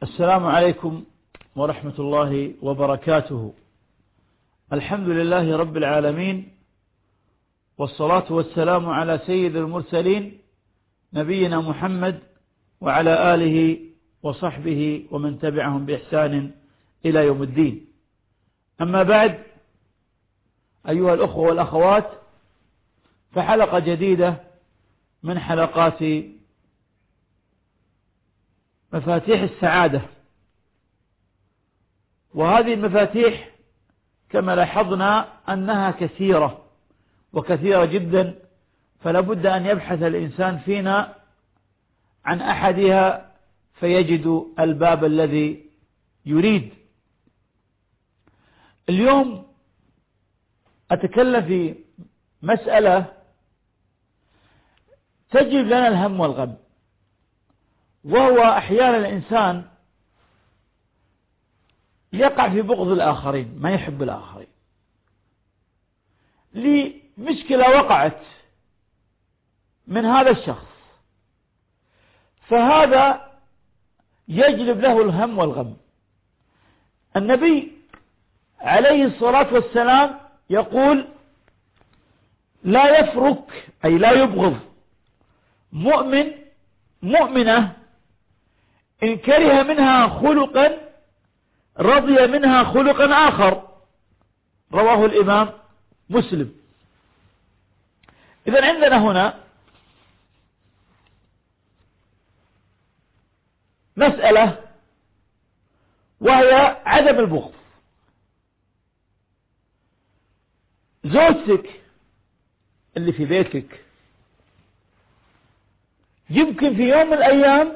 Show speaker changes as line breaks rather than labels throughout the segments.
السلام عليكم ورحمة الله وبركاته. الحمد لله رب العالمين، والصلاة والسلام على سيد المرسلين نبينا محمد وعلى آله وصحبه ومن تبعهم بإحسان إلى يوم الدين. أما بعد، أيها الأخوة والأخوات، فحلقة جديدة من حلقات مفاتيح السعادة. وهذه المفاتيح كما لاحظنا أنها كثيرة وكثيرة جدا، فلا بد أن يبحث الإنسان فينا عن أحدها فيجد الباب الذي يريد. اليوم أتكلم في مسألة تجلب لنا الهم والغم، وهو أحيانا الإنسان يقع في بغض الآخرين، ما يحب الآخرين لمشكلة وقعت من هذا الشخص، فهذا يجلب له الهم والغم. النبي عليه الصلاة والسلام يقول: لا يفرك، أي لا يبغض مؤمنة إن كره منها خلقا رضي منها خلقا آخر. رواه الإمام مسلم. إذن عندنا هنا مسألة، وهي عدم البغض. زوجتك اللي في بيتك يمكن في يوم من الأيام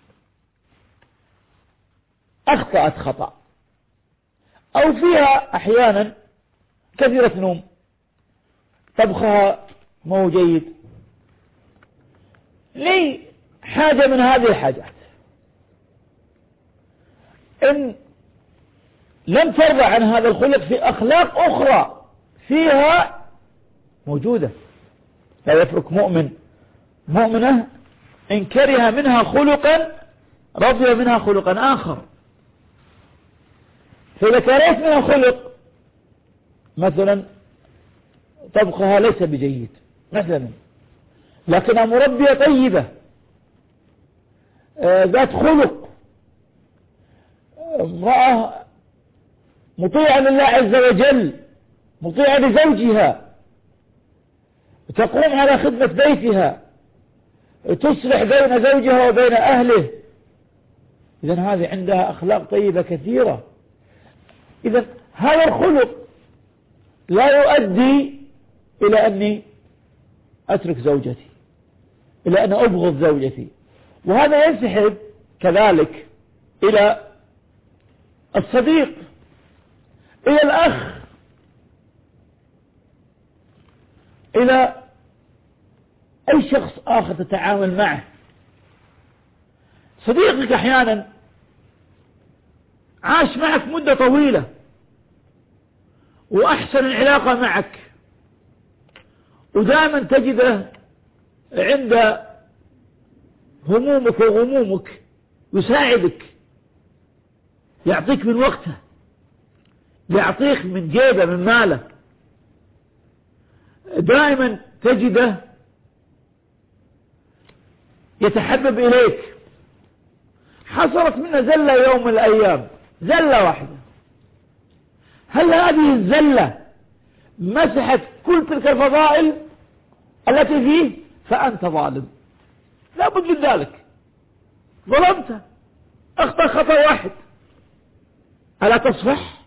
أخطأت خطأ، أو فيها أحيانا كثيرة نوم، طبخها مو جيد، لي حاجة من هذه الحاجات. إن لم ترضى عن هذا الخلق في أخلاق أخرى فيها موجودة. لا يفرق مؤمنة إن كره منها خلقا رضي منها خلقا آخر. فإذا كرهت منها خلق، مثلا طبخها ليس بجيد مثلا، لكنها مربية طيبة ذات خلق، امرأة مطيعة لله عز وجل، مطيعة لزوجها، تقوم على خدمة بيتها، تصلح بين زوجها وبين أهله، إذن هذه عندها أخلاق طيبة كثيرة. إذن هذا الخلق لا يؤدي إلى أني أترك زوجتي، إلى أن أبغض زوجتي. وهذا ينسحب كذلك إلى الصديق، إلى الأخ، إلى أي شخص آخر تتعامل معه. صديقك أحيانا عاش معك مدة طويلة وأحسن العلاقة معك، ودائما تجده عند همومك وغمومك يساعدك، يعطيك من وقته، يعطيك من جيبه، من ماله، دائما تجده يتحبب إليك. حصلت منه زلة يوم من الأيام، زلة واحدة، هل هذه الزلة مسحت كل تلك الفضائل التي فيه؟ فأنت ظالم، لا بد من ذلك، ظلمت، أخطأ خطأ واحد، ألا تصفح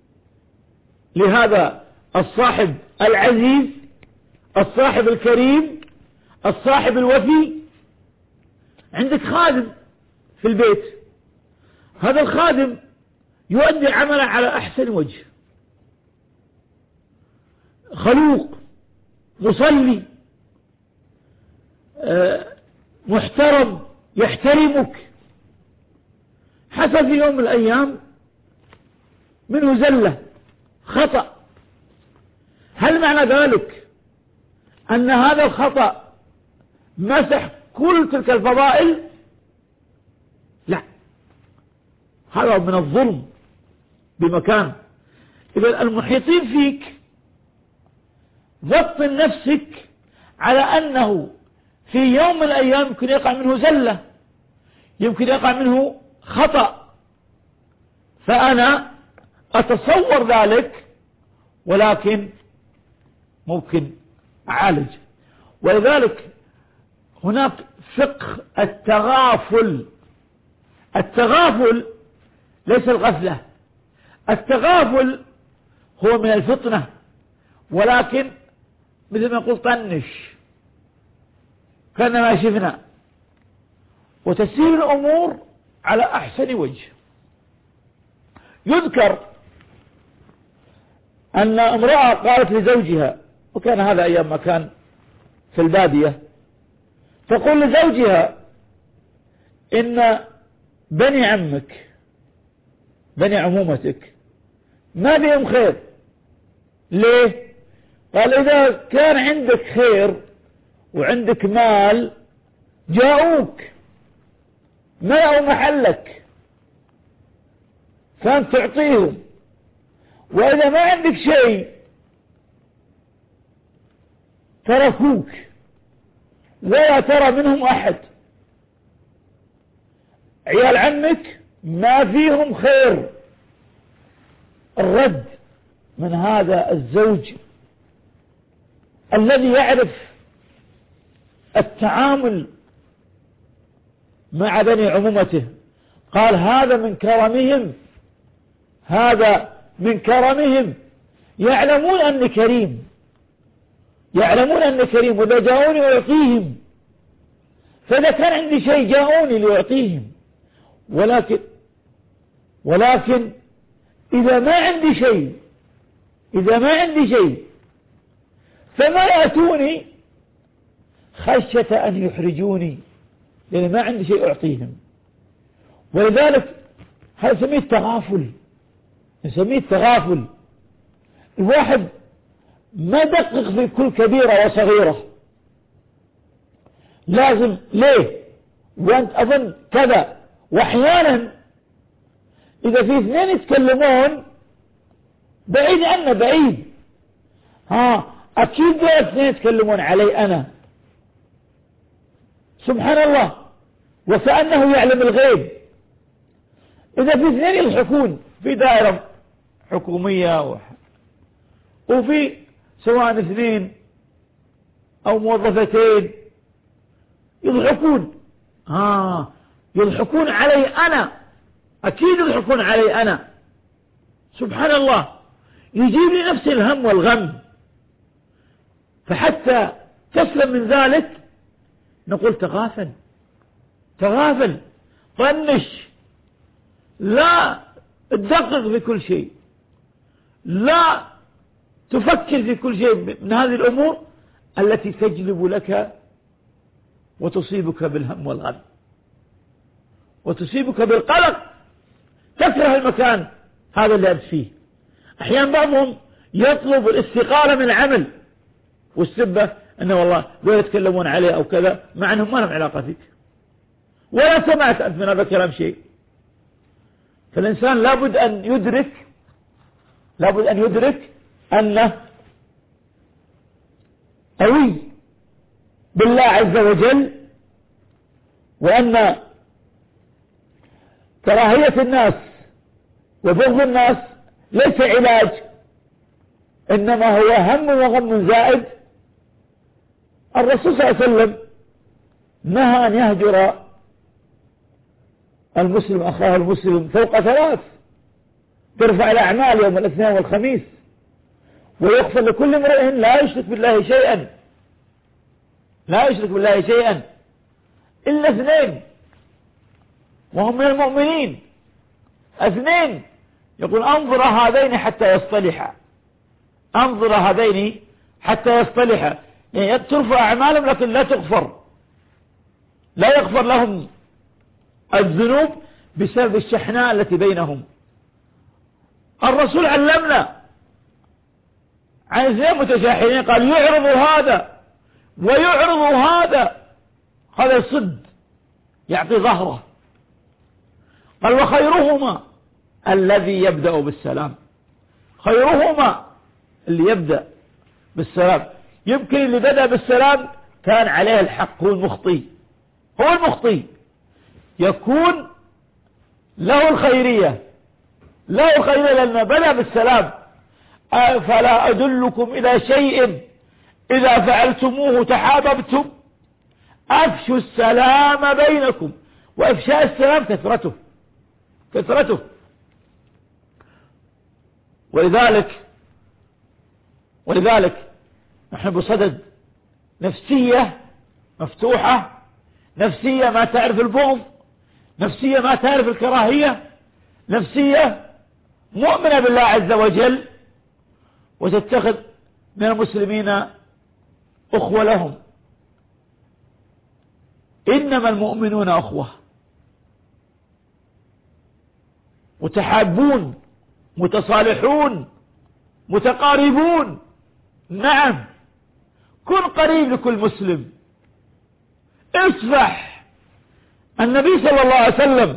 لهذا الصاحب العزيز، الصاحب الكريم، الصاحب الوفي؟ عندك خادم في البيت، هذا الخادم يؤدي عمله على أحسن وجه، خلوق، مصلي، محترم، يحترمك. حصل في يوم من الأيام منه زلة، خطأ، هل معنى ذلك أن هذا الخطأ مسح كل تلك الفضائل؟ لا، هذا من الظلم بمكان. إذا المحيطين فيك ضبط نفسك على أنه في يوم من الأيام يمكن يقع منه زلة، يمكن يقع منه خطأ، فأنا أتصور ذلك ولكن ممكن أعالج. ولذلك هناك فقه التغافل. التغافل ليس الغفلة، التغافل هو من الفطنة، ولكن مثل ما يقول طنش كأنما شفنا، وتسير الأمور على أحسن وجه. يذكر أن امرأة قالت لزوجها، وكان هذا أيام ما كان في البادية، تقول لزوجها إن بني عمك بني عمومتك ما بهم خير. ليه؟ قال إذا كان عندك خير وعندك مال جاءوك ملأوا محلك فأنت تعطيهم، وإذا ما عندك شيء تركوك ولا ترى منهم أحد. عيال عمك ما فيهم خير. الرد من هذا الزوج الذي يعرف التعامل مع بني عمومته، قال هذا من كرمهم، هذا من كرمهم، يعلمون أني كريم، يعلمون أني كريم، وإذا جاءوني أعطيهم، فإذا كان عندي شيء جاءوني لأعطيهم، ولكن إذا ما عندي شيء، إذا ما عندي شيء فما يأتوني خشية أن يحرجوني، لأن ما عندي شيء أعطيهم. ولذلك هذا نسميه التغافل، نسميه التغافل. الواحد ما دقق في كل كبيرة وصغيرة، لازم ليه وأنت أظن كذا. وأحيانا إذا في اثنين يتكلمون بعيد عنه بعيد، أكيد ذا اثنين يتكلمون علي أنا، سبحان الله، وكأنه يعلم الغيب. إذا في اثنين يضحكون في دائرة حكومية وفي سواء اثنين أو موظفتين يضحكون، يضحكون علي أنا، أكيد يضحكون علي أنا، سبحان الله، يجيب لي نفس الهم والغم. فحتى تسلم من ذلك نقول تغافل، تغافل، طنش، لا تدقق في كل شيء، لا تفكر في كل شيء من هذه الأمور التي تجلب لك وتصيبك بالهم والغم وتصيبك بالقلق، تكره المكان هذا اللي أنت فيه. أحيانا بعضهم يطلب الاستقالة من العمل، والسبة أنه والله لا يتكلمون عليه أو كذا، مع أنهم ما لهم علاقة فيك ولا سمعت أنت من هذا الكلام شيء. فالإنسان لابد أن يدرك أنه قوي بالله عز وجل، وأن كراهية الناس وبغض الناس ليس علاج، إنما هو هم وغم زائد. الرسول صلى الله عليه وسلم نهى أن يهجر المسلم أخاه المسلم فوق 3، ترفع الأعمال يوم الاثنين والخميس، ويغفر لكل امرئ لا يشرك بالله شيئا، لا يشرك بالله شيئا إلا 2 وهم من المؤمنين، 2 يقول أنظر هذين حتى يصطلحا، أنظر هذين حتى يصطلحا، يعني ترفع أعمالهم لكن لا تغفر، لا يغفر لهم الذنوب بسبب الشحناء التي بينهم. الرسول علمنا عن 2 متشاحنين، قال يعرض هذا ويعرض هذا، هذا يصد يعطي ظهره، قال وخيرهما الذي يبدأ بالسلام. خيرهما اللي يبدأ بالسلام. يمكن اللي بدأ بالسلام كان عليه الحق، هو المخطي، هو المخطي، يكون له الخيرية، له الخيرية لأنه بدأ بالسلام. فلا أدلكم إلى شيء إذا فعلتموه تحاببتم أفشوا السلام بينكم. وإفشاء السلام كثرته. ولذلك نحن بصدد نفسية مفتوحة، نفسية ما تعرف البغض، نفسية ما تعرف الكراهية، نفسية مؤمنة بالله عز وجل وتتخذ من المسلمين أخوة لهم. إنما المؤمنون أخوة، متحابون، متصالحون، متقاربون. نعم، كن قريب لكل مسلم، اصفح. النبي صلى الله عليه وسلم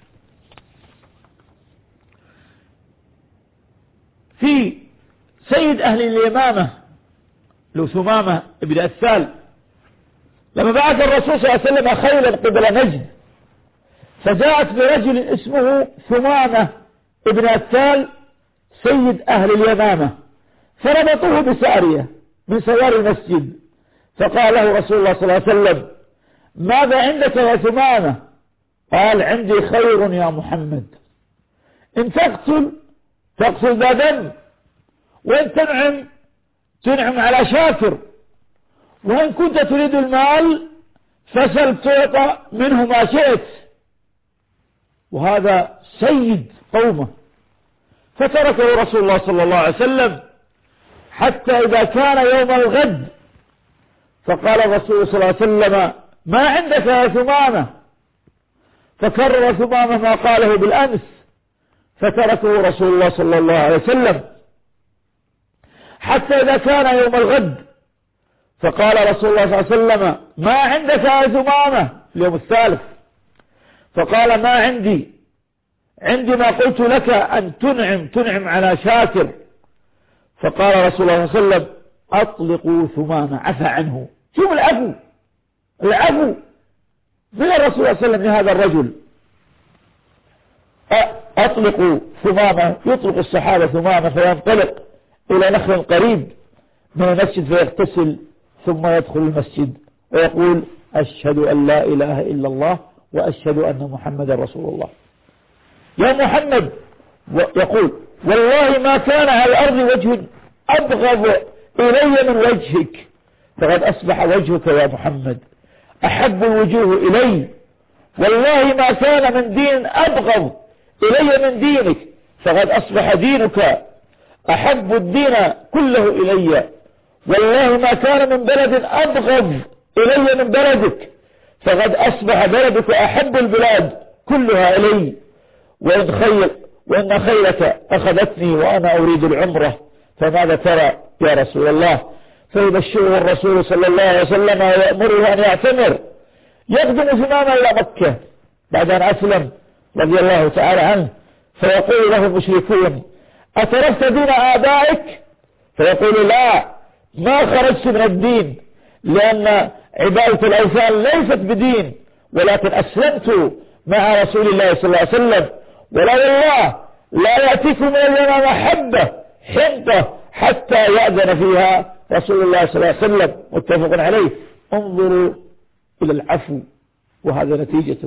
في سيد أهل اليمامة لو ثمامة ابن أثال، لما بعث الرسول صلى الله عليه وسلم خيلا قبل نجد، فجاءت برجل اسمه ثمامة ابن أثال سيد أهل اليمامة، فربطوه بسارية من سوار المسجد، فقال له رسول الله صلى الله عليه وسلم ماذا عندك يا ثمامة؟ قال عندي خير يا محمد، إن تقتل ذا دم، وإن تنعم على شاكر، وإن كنت تريد المال فسل تعطى منه ما شئت. وهذا سيد قومه، فتركه رسول الله صلى الله عليه وسلم حتى إذا كان يوم الغد فقال الرسول صلى الله عليه وسلم ما عندك يا ثمامة؟ فكرر ثمامة ما قاله بالأمس، فتركه رسول الله صلى الله عليه وسلم حتى إذا كان يوم الغد فقال رسول الله صلى الله عليه وسلم ما عندك يا ثمامة؟ اليوم الثالث، فقال ما عندي ما قلت لك أن تنعم على شاكر. فقال رسول الله صلى الله عليه وسلم أطلقوا ثمامة، عفى عنه. شوف العفو من الرسول صلى الله عليه وسلم لهذا الرجل. أطلقوا ثمامة، يطلق الصحابة ثمامة فينطلق إلى نخل قريب من المسجد فيغتسل، ثم يدخل المسجد ويقول أشهد أن لا إله إلا الله وأشهد أن محمد رسول الله. يا محمد، يقول والله ما كان على الأرض وجه أبغض إلي من وجهك، فقد أصبح وجهك يا محمد أحب الوجوه إلي. والله ما كان من دين أبغض إلي من دينك، فقد أصبح دينك أحب الدين كله إلي. والله ما كان من بلد أبغض إلي من بلدك، فقد أصبح بلدك أحب البلاد كلها إلي. وإن خيلك أخذتني وأنا أريد العمرة، فماذا ترى يا رسول الله؟ فيبشره الرسول صلى الله عليه وسلم ويأمره أن يعتمر. يقدم ثمامة إلى مكة بعد أن أسلم رضي الله تعالى عنه، فيقول له المشركون أتركت دين آبائك؟ فيقول لا، ما خرجت من الدين، لأن عبادة الأوثان ليست بدين، ولكن أسلمت مع رسول الله صلى الله عليه وسلم. ولا والله لا يأتيكم من اليمامة حنطة حتى يأذن فيها رسول الله صلى الله عليه وسلم. متفق عليه. انظروا إلى العفو، وهذا نتيجته.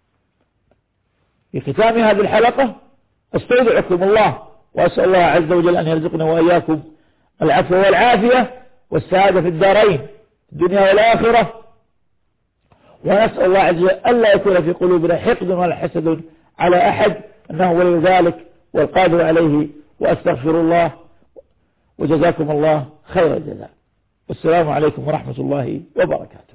في ختام هذه الحلقة استودعكم الله، وأسأل الله عز وجل أن يرزقنا وإياكم العفو والعافية والسعادة في الدارين الدنيا والآخرة. ونسأل الله عز وجل ألا يكون في قلوبنا حقد ولا حسد على أحد، أنه ولي ذلك والقادر عليه. وأستغفر الله، وجزاكم الله خير الجزاء. والسلام عليكم ورحمة الله وبركاته.